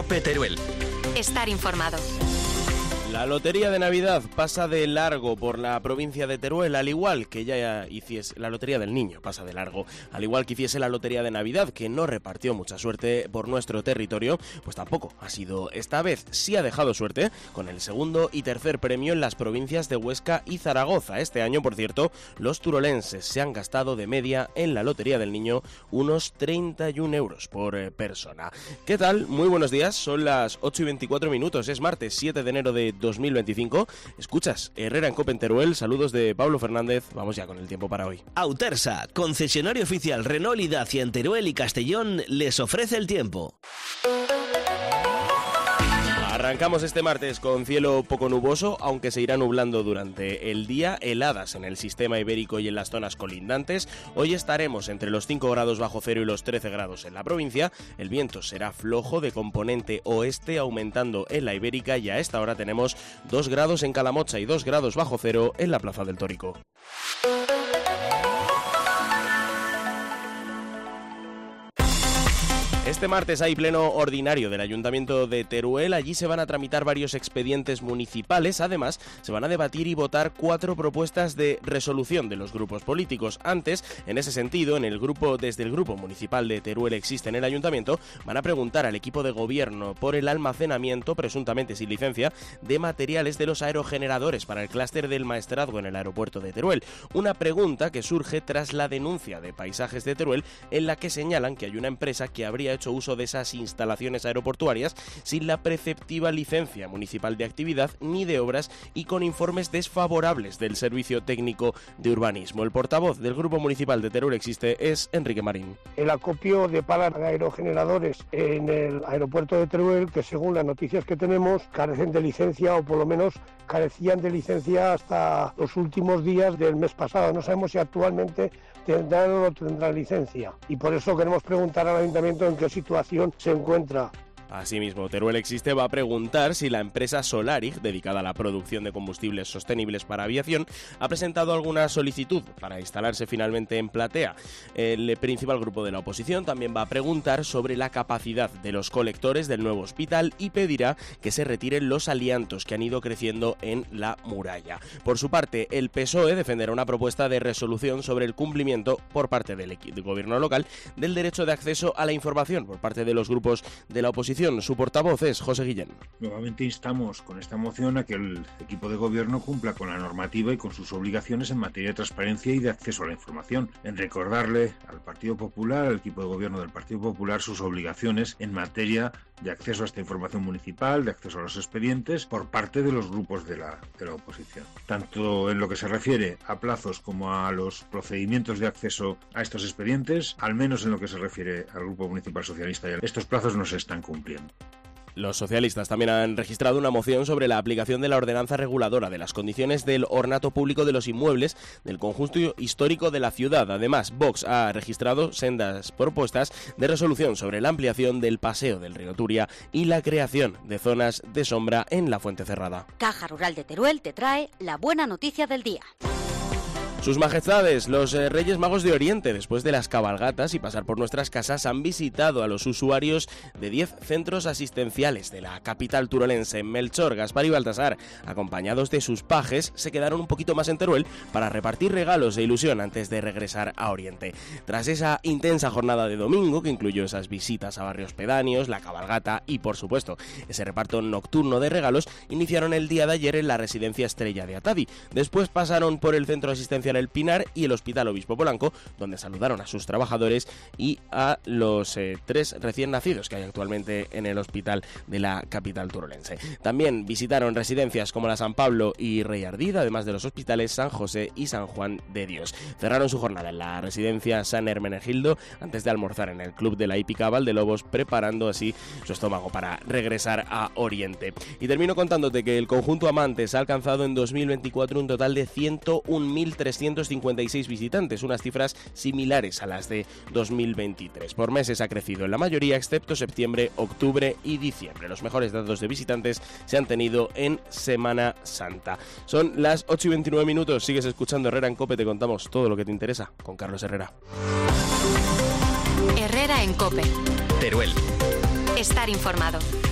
COPE Teruel. Estar informado. La Lotería de Navidad pasa de largo por la provincia de Teruel, al igual que ya hiciese la Lotería del Niño, pasa de largo, al igual que hiciese la Lotería de Navidad, que no repartió mucha suerte por nuestro territorio, pues tampoco ha sido esta vez. Sí ha dejado suerte con el segundo y tercer premio en las provincias de Huesca y Zaragoza. Este año, por cierto, los turolenses se han gastado de media en la Lotería del Niño unos 31 euros por persona. ¿Qué tal? Muy buenos días, son las 8:24, es martes 7 de enero de 2025. Escuchas Herrera en COPE en Teruel. Saludos de Pablo Fernández. Vamos ya con el tiempo para hoy. Autersa, concesionario oficial Renault y Dacia en Teruel y Castellón, les ofrece el tiempo. Arrancamos este martes con cielo poco nuboso, aunque se irá nublando durante el día, heladas en el sistema ibérico y en las zonas colindantes. Hoy estaremos entre los 5 grados bajo cero y los 13 grados en la provincia. El viento será flojo de componente oeste, aumentando en la ibérica, y a esta hora tenemos 2 grados en Calamocha y 2 grados bajo cero en la Plaza del Tórico. Este martes hay pleno ordinario del Ayuntamiento de Teruel. Allí se van a tramitar varios expedientes municipales. Además, se van a debatir y votar 4 propuestas de resolución de los grupos políticos. Antes, en ese sentido, desde el Grupo Municipal de Teruel Existe en el Ayuntamiento, van a preguntar al equipo de gobierno por el almacenamiento, presuntamente sin licencia, de materiales de los aerogeneradores para el clúster del maestrazgo en el aeropuerto de Teruel. Una pregunta que surge tras la denuncia de Paisajes de Teruel, en la que señalan que hay una empresa que habría hecho uso de esas instalaciones aeroportuarias sin la preceptiva licencia municipal de actividad ni de obras y con informes desfavorables del Servicio Técnico de Urbanismo. El portavoz del Grupo Municipal de Teruel Existe es Enrique Marín. El acopio de palas de aerogeneradores en el aeropuerto de Teruel, que según las noticias que tenemos, carecen de licencia, o por lo menos carecían de licencia hasta los últimos días del mes pasado. No sabemos si actualmente tendrán o no tendrán licencia, y por eso queremos preguntar al Ayuntamiento en qué situación se encuentra. Asimismo, Teruel Existe va a preguntar si la empresa Solarig, dedicada a la producción de combustibles sostenibles para aviación, ha presentado alguna solicitud para instalarse finalmente en Platea. El principal grupo de la oposición también va a preguntar sobre la capacidad de los colectores del nuevo hospital y pedirá que se retiren los aliantos que han ido creciendo en la muralla. Por su parte, el PSOE defenderá una propuesta de resolución sobre el cumplimiento por parte del gobierno local del derecho de acceso a la información por parte de los grupos de la oposición. Su portavoz es José Guillén. Nuevamente instamos con esta moción a que el equipo de gobierno cumpla con la normativa y con sus obligaciones en materia de transparencia y de acceso a la información. En recordarle al Partido Popular, al equipo de gobierno del Partido Popular, sus obligaciones en materia de acceso a esta información municipal, de acceso a los expedientes por parte de los grupos de la oposición. Tanto en lo que se refiere a plazos como a los procedimientos de acceso a estos expedientes, al menos en lo que se refiere al Grupo Municipal Socialista, estos plazos no se están cumpliendo. Los socialistas también han registrado una moción sobre la aplicación de la ordenanza reguladora de las condiciones del ornato público de los inmuebles del conjunto histórico de la ciudad. Además, Vox ha registrado sendas propuestas de resolución sobre la ampliación del paseo del río Turia y la creación de zonas de sombra en la Fuentecerrada. Caja Rural de Teruel te trae la buena noticia del día. Sus majestades, los Reyes Magos de Oriente, después de las cabalgatas y pasar por nuestras casas, han visitado a los usuarios de 10 centros asistenciales de la capital turolense. Melchor, Gaspar y Baltasar, acompañados de sus pajes, se quedaron un poquito más en Teruel para repartir regalos de ilusión antes de regresar a Oriente. Tras esa intensa jornada de domingo, que incluyó esas visitas a barrios pedáneos, la cabalgata y, por supuesto, ese reparto nocturno de regalos, iniciaron el día de ayer en la residencia Estrella de Atadi. Después pasaron por el centro asistencial El Pinar y el Hospital Obispo Polanco, donde saludaron a sus trabajadores y a los 3 recién nacidos que hay actualmente en el hospital de la capital turolense. También visitaron residencias como la San Pablo y Rey Ardid, además de los hospitales San José y San Juan de Dios. Cerraron su jornada en la residencia San Hermenegildo antes de almorzar en el club de la hípica Valdelobos, preparando así su estómago para regresar a Oriente. Y termino contándote que el conjunto Amantes ha alcanzado en 2024 un total de 101.356 visitantes, unas cifras similares a las de 2023. Por meses ha crecido en la mayoría, excepto septiembre, octubre y diciembre. Los mejores datos de visitantes se han tenido en Semana Santa. Son las 8:29, sigues escuchando Herrera en COPE, te contamos todo lo que te interesa con Carlos Herrera. Herrera en COPE. Teruel. Estar informado.